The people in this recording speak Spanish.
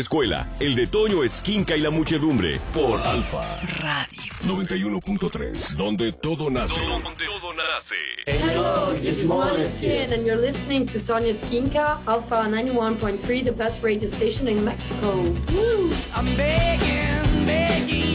Escuela, el de Toño Esquinca y la muchedumbre, por Alfa Radio 91.3, donde todo nace. Donde todo nace. Hello, this is Sonia Skin, and you're listening to Sonia Skinka, Alpha 91.3, the best radio station in Mexico. Woo! I'm begging